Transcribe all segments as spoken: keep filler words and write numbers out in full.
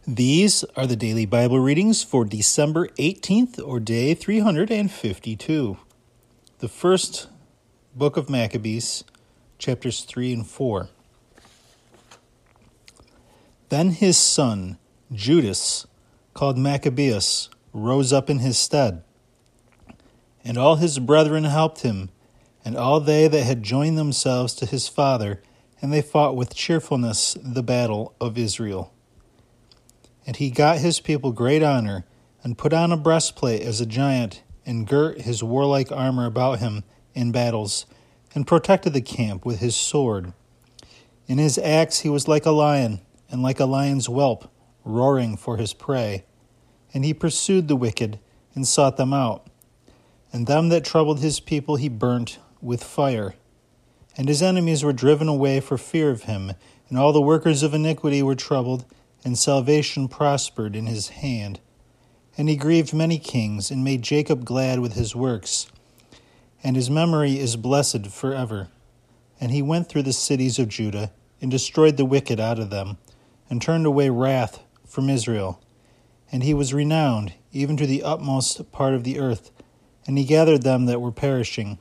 These are the daily Bible readings for December eighteenth, or day three hundred fifty-two. The first book of Maccabees, chapters three and four. Then his son, Judas, called Maccabeus, rose up in his stead. And all his brethren helped him, and all they that had joined themselves to his father, and they fought with cheerfulness the battle of Israel. And he got his people great honor, and put on a breastplate as a giant, and girt his warlike armor about him in battles, and protected the camp with his sword. In his acts he was like a lion, and like a lion's whelp, roaring for his prey. And he pursued the wicked, and sought them out. And them that troubled his people he burnt with fire. And his enemies were driven away for fear of him, and all the workers of iniquity were troubled, and salvation prospered in his hand. And he grieved many kings, and made Jacob glad with his works. And his memory is blessed forever. And he went through the cities of Judah, and destroyed the wicked out of them, and turned away wrath from Israel. And he was renowned, even to the utmost part of the earth, and he gathered them that were perishing.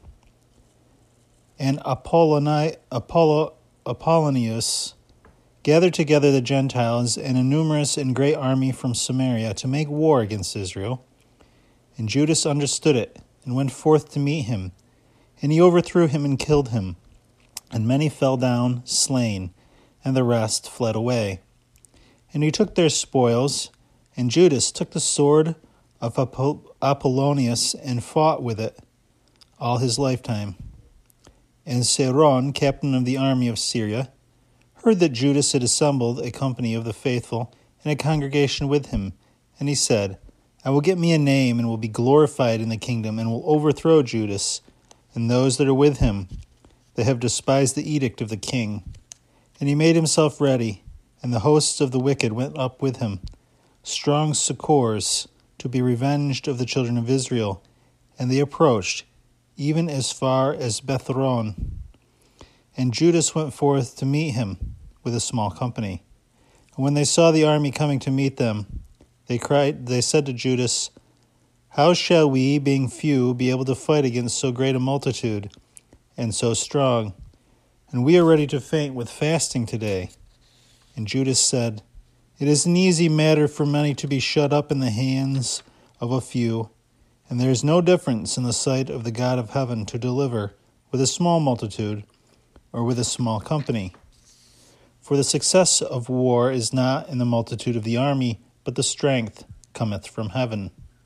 And Apolloni- Apollo- Apollonius gathered together the Gentiles and a numerous and great army from Samaria to make war against Israel. And Judas understood it, and went forth to meet him. And he overthrew him and killed him. And many fell down, slain, and the rest fled away. And he took their spoils, and Judas took the sword of Apollonius and fought with it all his lifetime. And Seron, captain of the army of Syria, heard that Judas had assembled a company of the faithful and a congregation with him, and he said, I will get me a name, and will be glorified in the kingdom, and will overthrow Judas and those that are with him, that have despised the edict of the king. And he made himself ready, and the hosts of the wicked went up with him, strong succors, to be revenged of the children of Israel. And they approached, even as far as Bethhoron. And Judas went forth to meet him with a small company. And when they saw the army coming to meet them, they cried. They said to Judas, How shall we, being few, be able to fight against so great a multitude, and so strong? And we are ready to faint with fasting today. And Judas said, It is an easy matter for many to be shut up in the hands of a few, and there is no difference in the sight of the God of heaven to deliver with a small multitude or with a small company. For the success of war is not in the multitude of the army, but the strength cometh from heaven.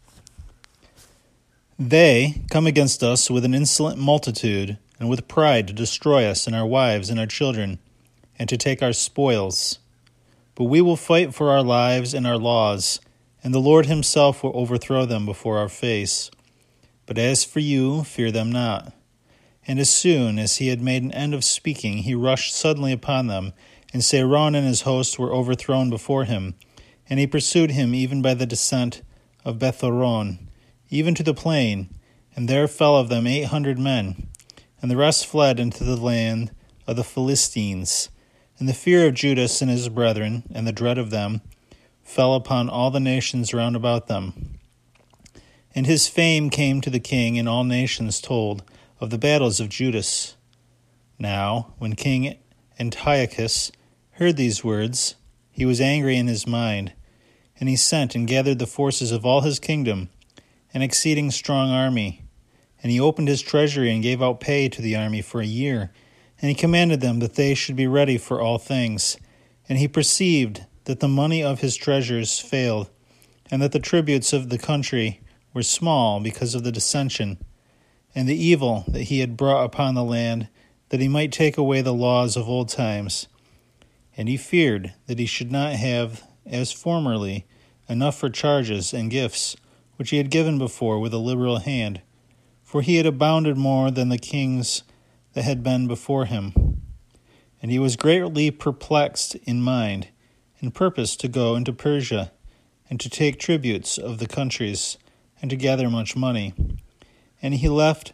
They come against us with an insolent multitude, and with pride to destroy us and our wives and our children, and to take our spoils. But we will fight for our lives and our laws, and the Lord himself will overthrow them before our face. But as for you, fear them not. And as soon as he had made an end of speaking, he rushed suddenly upon them, and Seron and his host were overthrown before him. And he pursued him even by the descent of Bethhoron, even to the plain, and there fell of them eight hundred men. And the rest fled into the land of the Philistines. And the fear of Judas and his brethren, and the dread of them, fell upon all the nations round about them. And his fame came to the king, and all nations told of the battles of Judas. Now, when King Antiochus heard these words, he was angry in his mind, and he sent and gathered the forces of all his kingdom, an exceeding strong army. And he opened his treasury and gave out pay to the army for a year, and he commanded them that they should be ready for all things. And he perceived that the money of his treasures failed, and that the tributes of the country were small because of the dissension, and the evil that he had brought upon the land, that he might take away the laws of old times. And he feared that he should not have, as formerly, enough for charges and gifts, which he had given before with a liberal hand, for he had abounded more than the kings that had been before him. And he was greatly perplexed in mind, and purposed to go into Persia, and to take tributes of the countries, and to gather much money. And he left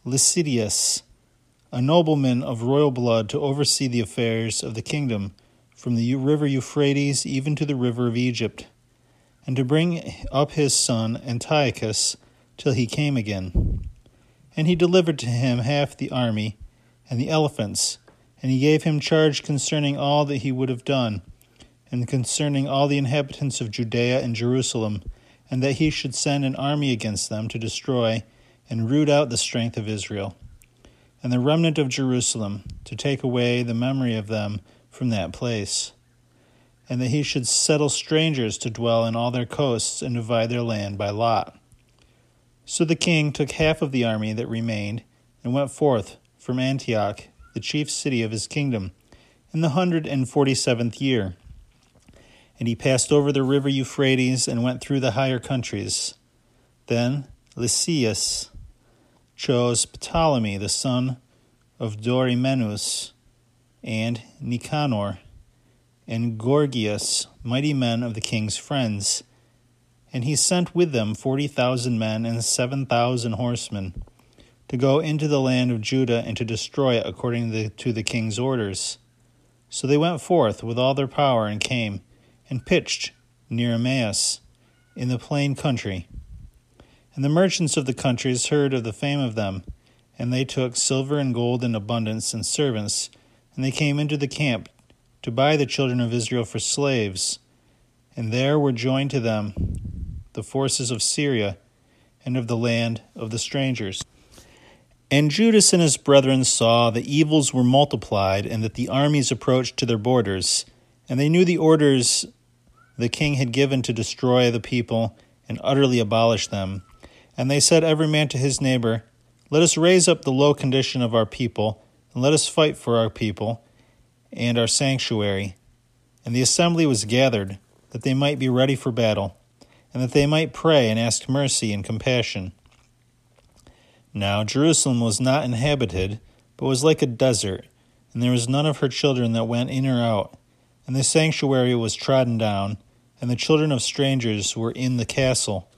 Lysidius, a nobleman of royal blood, to oversee the affairs of the kingdom, from the river Euphrates even to the river of Egypt, and to bring up his son Antiochus till he came again. And he delivered to him half the army and the elephants, and he gave him charge concerning all that he would have done, and concerning all the inhabitants of Judea and Jerusalem, and that he should send an army against them to destroy and root out the strength of Israel, and the remnant of Jerusalem, to take away the memory of them from that place, and that he should settle strangers to dwell in all their coasts and divide their land by lot. So the king took half of the army that remained and went forth from Antioch, the chief city of his kingdom, in the hundred and forty-seventh year. And he passed over the river Euphrates and went through the higher countries. Then Lysias chose Ptolemy the son of Dorymenus, and Nicanor, and Gorgias, mighty men of the king's friends. And he sent with them forty thousand men and seven thousand horsemen, to go into the land of Judah and to destroy it according to the, to the king's orders. So they went forth with all their power and came, and pitched near Emmaus, in the plain country. And the merchants of the countries heard of the fame of them, and they took silver and gold in abundance and servants, and they came into the camp to buy the children of Israel for slaves. And there were joined to them the forces of Syria and of the land of the strangers. And Judas and his brethren saw the evils were multiplied, and that the armies approached to their borders, and they knew the orders the king had given to destroy the people and utterly abolish them. And they said every man to his neighbor, Let us raise up the low condition of our people, and let us fight for our people and our sanctuary. And the assembly was gathered, that they might be ready for battle, and that they might pray and ask mercy and compassion. Now Jerusalem was not inhabited, but was like a desert, and there was none of her children that went in or out. And the sanctuary was trodden down, and the children of strangers were in the castle.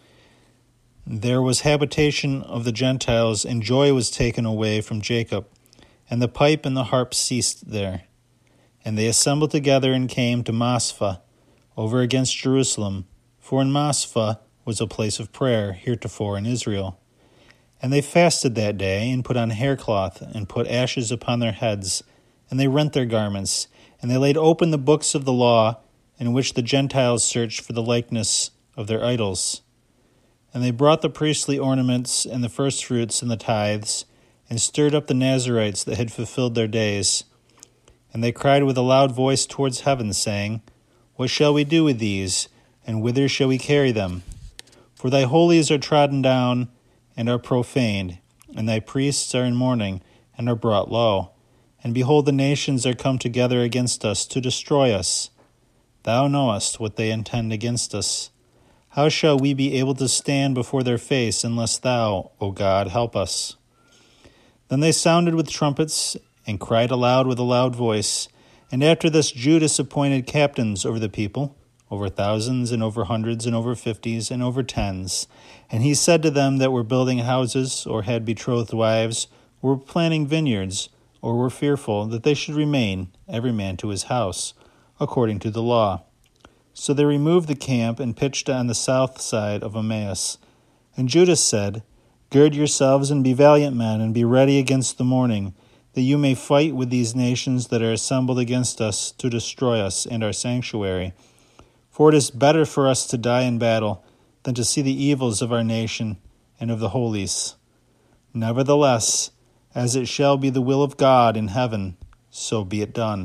There was habitation of the Gentiles, and joy was taken away from Jacob, and the pipe and the harp ceased there. And they assembled together and came to Maspha, over against Jerusalem, for in Maspha was a place of prayer heretofore in Israel. And they fasted that day, and put on haircloth, and put ashes upon their heads, and they rent their garments, and they laid open the books of the law, in which the Gentiles searched for the likeness of their idols. And they brought the priestly ornaments, and the firstfruits, and the tithes, and stirred up the Nazarites that had fulfilled their days. And they cried with a loud voice towards heaven, saying, What shall we do with these, and whither shall we carry them? For thy holies are trodden down, and are profaned, and thy priests are in mourning, and are brought low. And behold, the nations are come together against us to destroy us. Thou knowest what they intend against us. How shall we be able to stand before their face, unless thou, O God, help us? Then they sounded with trumpets, and cried aloud with a loud voice. And after this Judas appointed captains over the people, over thousands, and over hundreds, and over fifties, and over tens. And he said to them that were building houses, or had betrothed wives, or were planting vineyards, or were fearful, that they should remain, every man to his house, according to the law. So they removed the camp, and pitched on the south side of Emmaus. And Judas said, Gird yourselves, and be valiant men, and be ready against the morning, that you may fight with these nations that are assembled against us to destroy us and our sanctuary. For it is better for us to die in battle than to see the evils of our nation and of the holies. Nevertheless, as it shall be the will of God in heaven, so be it done.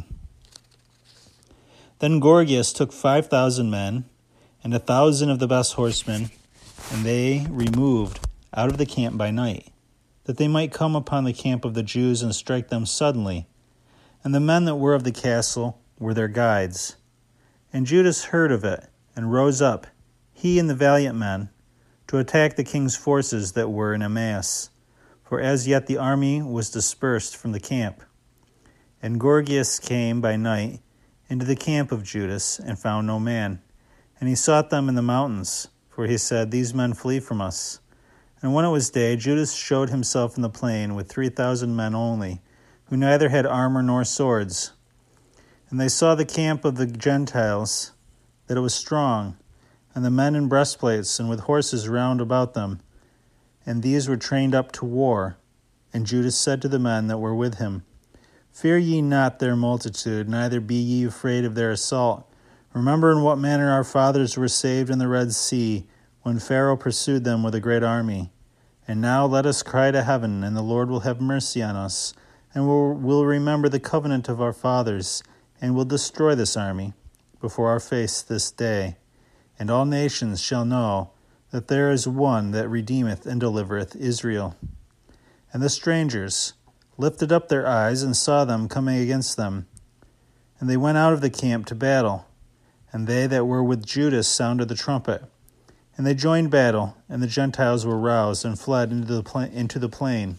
Then Gorgias took five thousand men, and a thousand of the best horsemen, and they removed out of the camp by night, that they might come upon the camp of the Jews and strike them suddenly. And the men that were of the castle were their guides. And Judas heard of it, and rose up, he and the valiant men, to attack the king's forces that were in Emmaus, for as yet the army was dispersed from the camp. And Gorgias came by night into the camp of Judas, and found no man. And he sought them in the mountains, for he said, These men flee from us. And when it was day, Judas showed himself in the plain with three thousand men only, who neither had armor nor swords. And they saw the camp of the Gentiles, that it was strong, and the men in breastplates and with horses round about them. And these were trained up to war. And Judas said to the men that were with him, Fear ye not their multitude, neither be ye afraid of their assault. Remember in what manner our fathers were saved in the Red Sea, when Pharaoh pursued them with a great army. And now let us cry to heaven, and the Lord will have mercy on us, and will will remember the covenant of our fathers, and will destroy this army before our face this day. And all nations shall know that there is one that redeemeth and delivereth Israel. And the strangers lifted up their eyes and saw them coming against them. And they went out of the camp to battle. And they that were with Judas sounded the trumpet. And they joined battle, and the Gentiles were roused and fled into the pla- into the plain.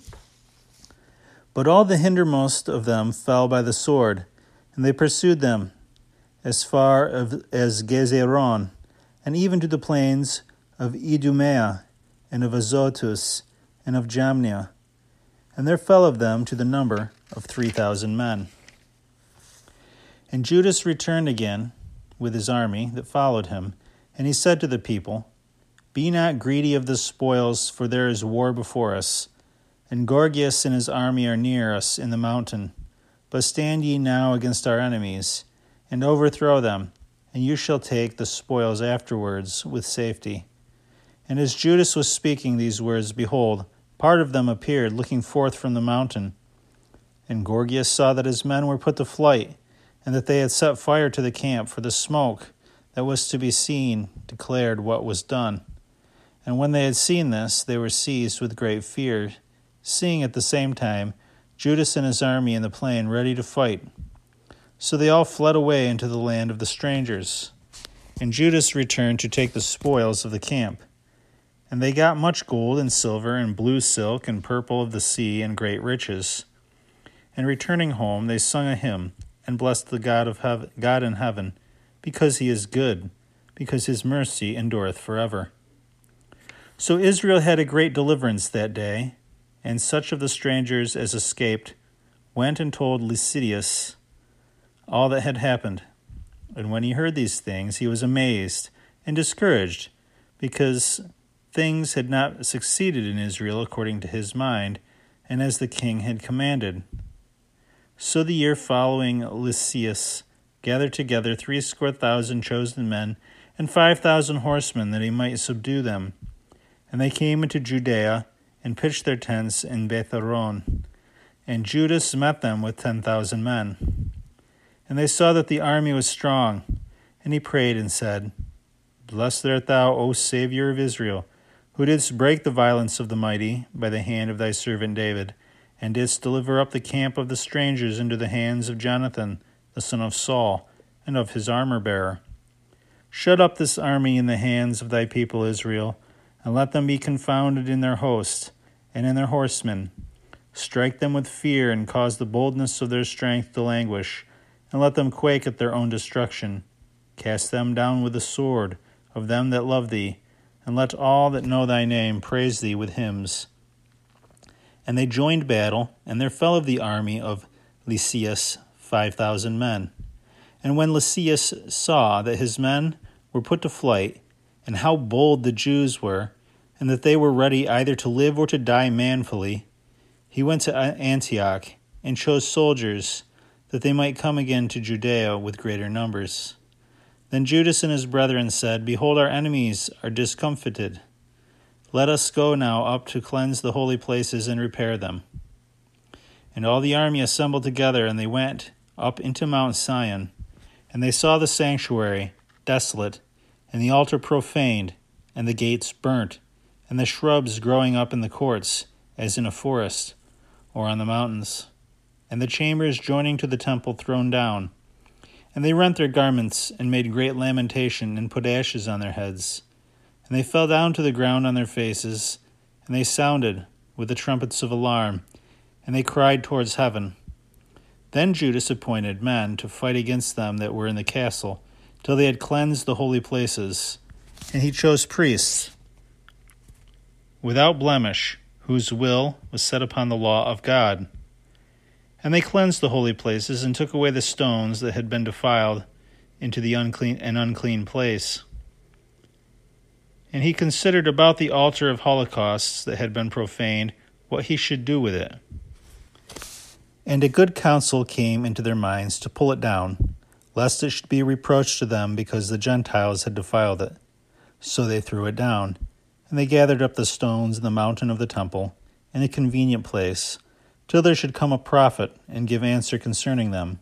But all the hindermost of them fell by the sword, and they pursued them as far as Gezeron, and even to the plains of Idumea, and of Azotus, and of Jamnia. And there fell of them to the number of three thousand men. And Judas returned again with his army that followed him, and he said to the people, Be not greedy of the spoils, for there is war before us. And Gorgias and his army are near us in the mountain. But stand ye now against our enemies, and overthrow them, and you shall take the spoils afterwards with safety. And as Judas was speaking these words, behold, part of them appeared, looking forth from the mountain. And Gorgias saw that his men were put to flight, and that they had set fire to the camp, for the smoke that was to be seen declared what was done. And when they had seen this, they were seized with great fear, seeing at the same time Judas and his army in the plain ready to fight. So they all fled away into the land of the strangers. And Judas returned to take the spoils of the camp. And they got much gold and silver and blue silk and purple of the sea and great riches. And returning home, they sung a hymn and blessed the God of heaven, God in heaven, because he is good, because his mercy endureth forever. So Israel had a great deliverance that day, and such of the strangers as escaped went and told Lysidas all that had happened. And when he heard these things, he was amazed and discouraged, because things had not succeeded in Israel according to his mind, and as the king had commanded. So the year following, Lysias gathered together threescore thousand chosen men and five thousand horsemen, that he might subdue them. And they came into Judea and pitched their tents in Betharon. And Judas met them with ten thousand men. And they saw that the army was strong. And he prayed and said, Blessed art thou, O Savior of Israel, who didst break the violence of the mighty by the hand of thy servant David, and didst deliver up the camp of the strangers into the hands of Jonathan, the son of Saul, and of his armor-bearer. Shut up this army in the hands of thy people Israel, and let them be confounded in their host, and in their horsemen. Strike them with fear, and cause the boldness of their strength to languish, and let them quake at their own destruction. Cast them down with the sword of them that love thee, and let all that know thy name praise thee with hymns. And they joined battle, and there fell of the army of Lysias five thousand men. And when Lysias saw that his men were put to flight, and how bold the Jews were, and that they were ready either to live or to die manfully, he went to Antioch, and chose soldiers, that they might come again to Judea with greater numbers. Then Judas and his brethren said, Behold, our enemies are discomfited. Let us go now up to cleanse the holy places and repair them. And all the army assembled together, and they went up into Mount Sion. And they saw the sanctuary desolate, and the altar profaned, and the gates burnt, and the shrubs growing up in the courts, as in a forest, or on the mountains, and the chambers joining to the temple thrown down. And they rent their garments, and made great lamentation, and put ashes on their heads. And they fell down to the ground on their faces, and they sounded with the trumpets of alarm, and they cried towards heaven. Then Judas appointed men to fight against them that were in the castle, till they had cleansed the holy places. And he chose priests without blemish, whose will was set upon the law of God. And they cleansed the holy places and took away the stones that had been defiled into the unclean an unclean place. And he considered about the altar of holocausts that had been profaned, what he should do with it. And a good counsel came into their minds to pull it down, lest it should be a reproach to them because the Gentiles had defiled it. So they threw it down, and they gathered up the stones in the mountain of the temple, in a convenient place, till there should come a prophet and give answer concerning them.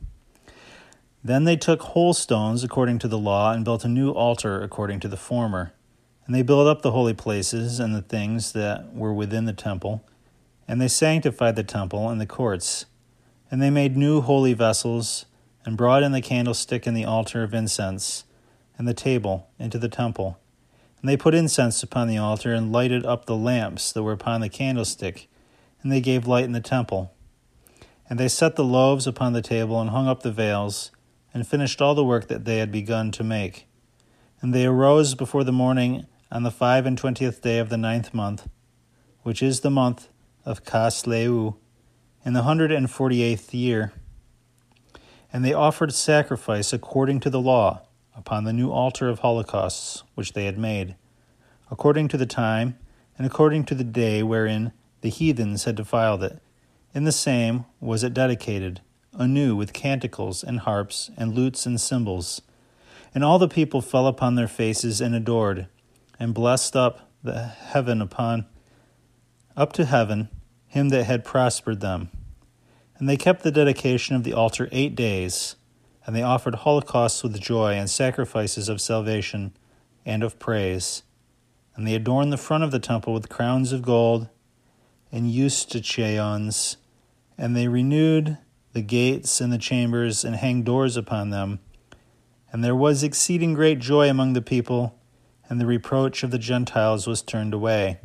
Then they took whole stones according to the law and built a new altar according to the former. And they built up the holy places and the things that were within the temple, and they sanctified the temple and the courts. And they made new holy vessels, and brought in the candlestick and the altar of incense, and the table into the temple. And they put incense upon the altar, and lighted up the lamps that were upon the candlestick, and they gave light in the temple. And they set the loaves upon the table, and hung up the veils, and finished all the work that they had begun to make. And they arose before the morning on the five and twentieth day of the ninth month, which is the month of Casleu, in the hundred and forty-eighth year. And they offered sacrifice according to the law upon the new altar of holocausts which they had made, according to the time and according to the day wherein the heathens had defiled it. In the same was it dedicated, anew with canticles and harps and lutes and cymbals. And all the people fell upon their faces and adored, and blessed up the heaven upon up to heaven him that had prospered them. And they kept the dedication of the altar eight days, and they offered holocausts with joy and sacrifices of salvation and of praise. And they adorned the front of the temple with crowns of gold and eustachions, and they renewed the gates and the chambers, and hanged doors upon them. And there was exceeding great joy among the people, and the reproach of the Gentiles was turned away.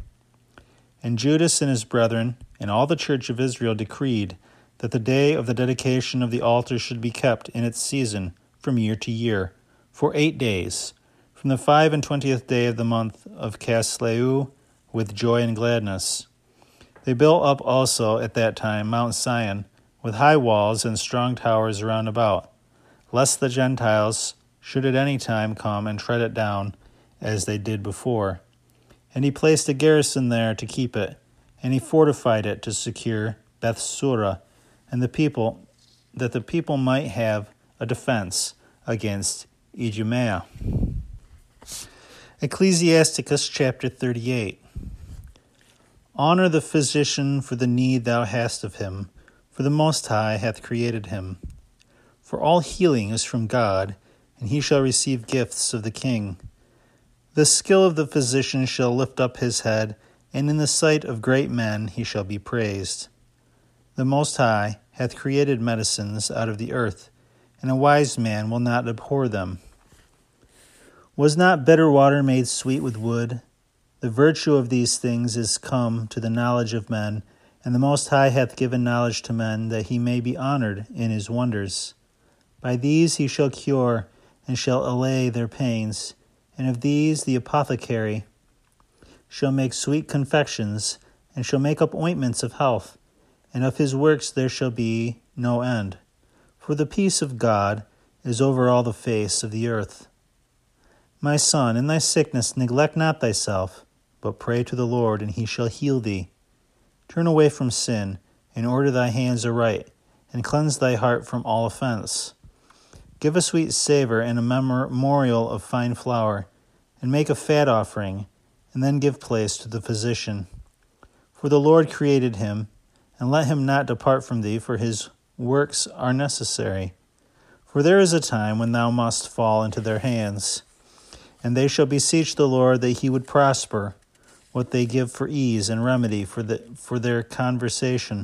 And Judas and his brethren, and all the church of Israel, decreed that the day of the dedication of the altar should be kept in its season from year to year, for eight days, from the five and twentieth day of the month of Casleu, with joy and gladness. They built up also at that time Mount Sion, with high walls and strong towers round about, lest the Gentiles should at any time come and tread it down, as they did before. And he placed a garrison there to keep it, and he fortified it to secure Bethsura, and the people, that the people might have a defense against Idumea. Ecclesiasticus chapter thirty-eight. Honor the physician for the need thou hast of him, for the Most High hath created him. For all healing is from God, and he shall receive gifts of the king. The skill of the physician shall lift up his head, and in the sight of great men he shall be praised. The Most High hath created medicines out of the earth, and a wise man will not abhor them. Was not bitter water made sweet with wood? The virtue of these things is come to the knowledge of men, and the Most High hath given knowledge to men, that he may be honored in his wonders. By these he shall cure, and shall allay their pains, and of these the apothecary shall make sweet confections, and shall make up ointments of health, and of his works there shall be no end. For the peace of God is over all the face of the earth. My son, in thy sickness neglect not thyself, but pray to the Lord, and he shall heal thee. Turn away from sin, and order thy hands aright, and cleanse thy heart from all offense. Give a sweet savor and a memorial of fine flour, and make a fat offering, and then give place to the physician. For the Lord created him, and let him not depart from thee, for his works are necessary. For there is a time when thou must fall into their hands, and they shall beseech the Lord that he would prosper what they give for ease and remedy for the for their conversation.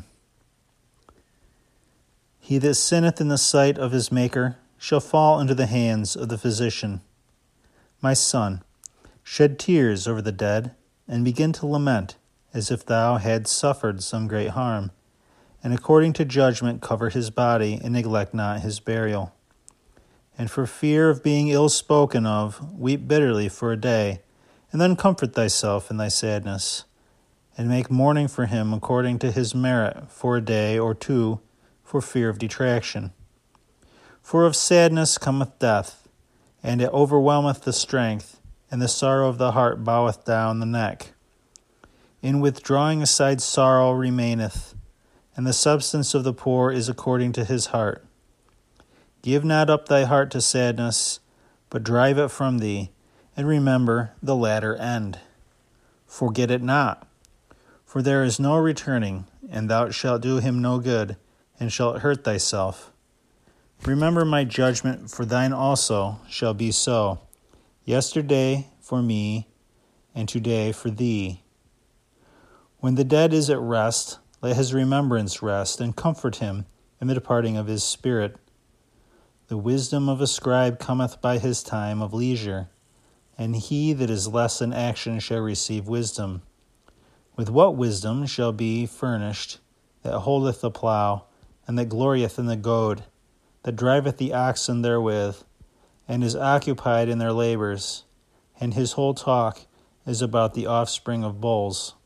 He that sinneth in the sight of his Maker shall fall into the hands of the physician. My son, shed tears over the dead, and begin to lament, as if thou hadst suffered some great harm, and according to judgment cover his body, and neglect not his burial. And for fear of being ill spoken of, weep bitterly for a day, and then comfort thyself in thy sadness, and make mourning for him according to his merit for a day or two, for fear of detraction. For of sadness cometh death, and it overwhelmeth the strength, and the sorrow of the heart boweth down the neck. In withdrawing aside sorrow remaineth, and the substance of the poor is according to his heart. Give not up thy heart to sadness, but drive it from thee, and remember the latter end. Forget it not, for there is no returning, and thou shalt do him no good, and shalt hurt thyself. Remember my judgment, for thine also shall be so. Yesterday for me, and today for thee. When the dead is at rest, let his remembrance rest, and comfort him in the departing of his spirit. The wisdom of a scribe cometh by his time of leisure, and he that is less in action shall receive wisdom. With what wisdom shall be furnished that holdeth the plough, and that glorieth in the goad, that driveth the oxen therewith, and is occupied in their labors, and his whole talk is about the offspring of bulls.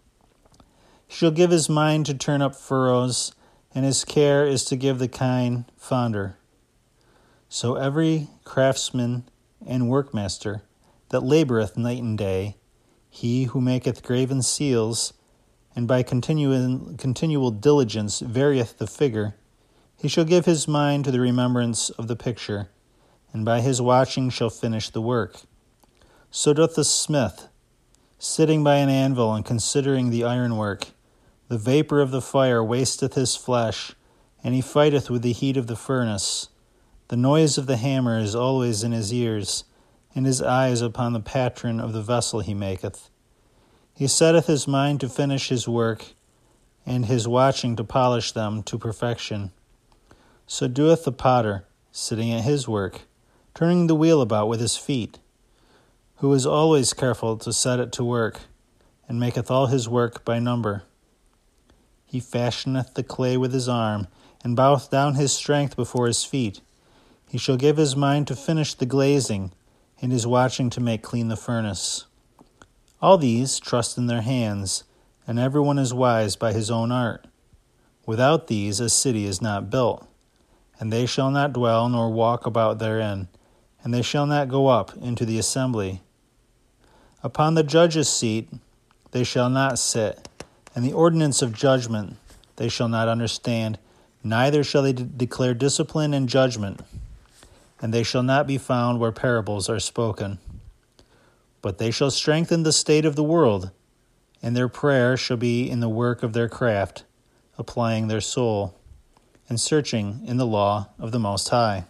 He shall give his mind to turn up furrows, and his care is to give the kine fonder. So every craftsman and workmaster that laboureth night and day, he who maketh graven seals, and by continual, continual diligence varieth the figure, he shall give his mind to the remembrance of the picture, and by his watching shall finish the work. So doth the smith, sitting by an anvil and considering the ironwork. The vapour of the fire wasteth his flesh, and he fighteth with the heat of the furnace. The noise of the hammer is always in his ears, and his eyes upon the pattern of the vessel he maketh. He setteth his mind to finish his work, and his watching to polish them to perfection. So doeth the potter, sitting at his work, turning the wheel about with his feet, who is always careful to set it to work, and maketh all his work by number. He fashioneth the clay with his arm, and boweth down his strength before his feet. He shall give his mind to finish the glazing, and his watching to make clean the furnace. All these trust in their hands, and every one is wise by his own art. Without these a city is not built, and they shall not dwell nor walk about therein, and they shall not go up into the assembly. Upon the judge's seat they shall not sit, and the ordinance of judgment they shall not understand, neither shall they de- declare discipline and judgment, and they shall not be found where parables are spoken. But they shall strengthen the state of the world, and their prayer shall be in the work of their craft, applying their soul, and searching in the law of the Most High.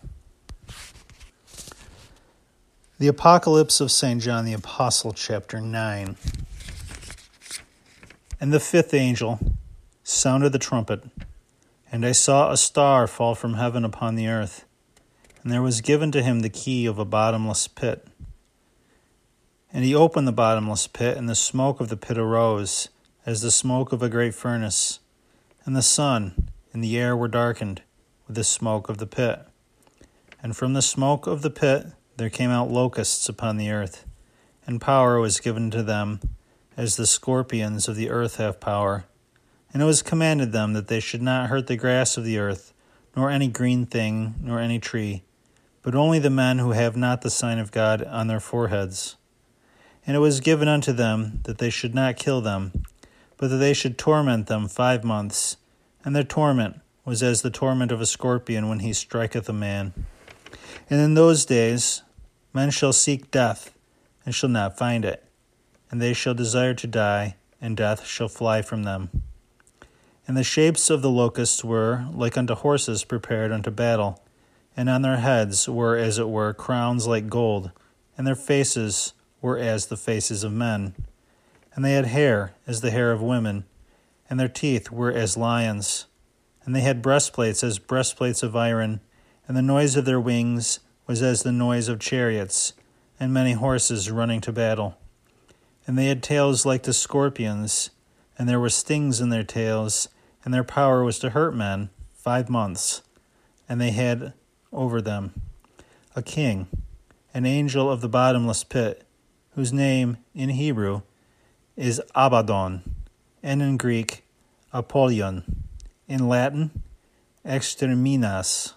The Apocalypse of Saint John the Apostle, chapter nine. And the fifth angel sounded the trumpet, and I saw a star fall from heaven upon the earth, and there was given to him the key of a bottomless pit. And he opened the bottomless pit, and the smoke of the pit arose, as the smoke of a great furnace, and the sun and the air were darkened with the smoke of the pit. And from the smoke of the pit there came out locusts upon the earth, and power was given to them, as the scorpions of the earth have power. And it was commanded them that they should not hurt the grass of the earth, nor any green thing, nor any tree, but only the men who have not the sign of God on their foreheads. And it was given unto them that they should not kill them, but that they should torment them five months. And their torment was as the torment of a scorpion when he striketh a man. And in those days men shall seek death, and shall not find it. And they shall desire to die, and death shall fly from them. And the shapes of the locusts were like unto horses prepared unto battle, and on their heads were as it were crowns like gold, and their faces were as the faces of men. And they had hair as the hair of women, and their teeth were as lions. And they had breastplates as breastplates of iron, and the noise of their wings was as the noise of chariots, and many horses running to battle. And they had tails like to scorpions, and there were stings in their tails, and their power was to hurt men five months. And they had over them a king, an angel of the bottomless pit, whose name in Hebrew is Abaddon, and in Greek Apollyon, in Latin exterminas.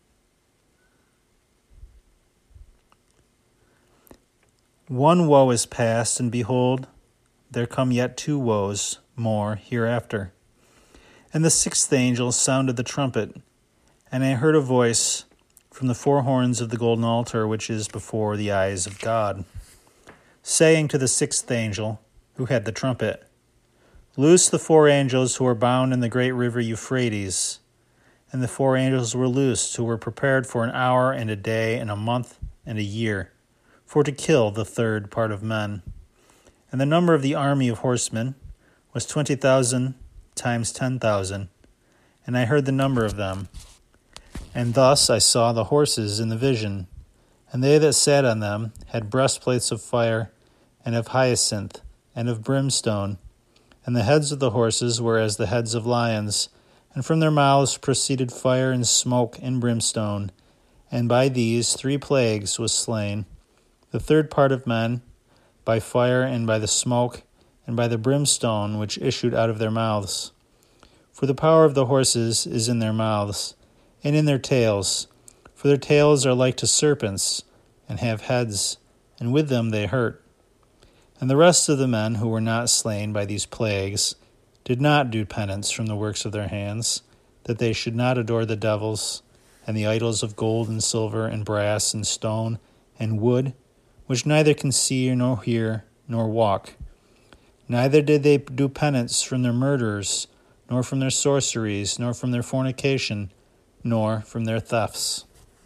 One woe is past, and behold, there come yet two woes more hereafter. And the sixth angel sounded the trumpet, and I heard a voice from the four horns of the golden altar which is before the eyes of God, saying to the sixth angel, who had the trumpet, Loose the four angels who are bound in the great river Euphrates. And the four angels were loosed, who were prepared for an hour and a day and a month and a year, for to kill the third part of men. And the number of the army of horsemen was twenty thousand times ten thousand, and I heard the number of them. And thus I saw the horses in the vision, and they that sat on them had breastplates of fire, and of hyacinth, and of brimstone, and the heads of the horses were as the heads of lions, and from their mouths proceeded fire and smoke and brimstone, and by these three plagues was slain the third part of men, by fire and by the smoke, and by the brimstone which issued out of their mouths. For the power of the horses is in their mouths, and in their tails, for their tails are like to serpents, and have heads, and with them they hurt. And the rest of the men who were not slain by these plagues did not do penance from the works of their hands, that they should not adore the devils, and the idols of gold and silver and brass and stone and wood, which neither can see nor hear nor walk. Neither did they do penance from their murders, nor from their sorceries, nor from their fornication, nor from their thefts.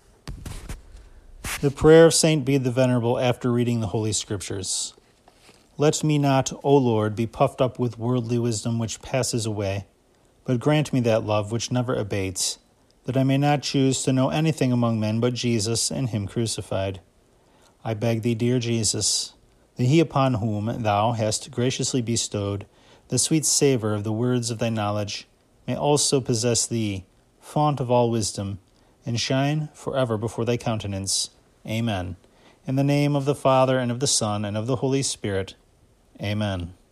The prayer of Saint Bede the Venerable after reading the Holy Scriptures. Let me not, O Lord, be puffed up with worldly wisdom which passes away, but grant me that love which never abates, that I may not choose to know anything among men but Jesus and him crucified. I beg thee, dear Jesus, that he upon whom thou hast graciously bestowed the sweet savour of the words of thy knowledge may also possess thee, fount of all wisdom, and shine for ever before thy countenance. Amen. In the name of the Father, and of the Son, and of the Holy Spirit. Amen.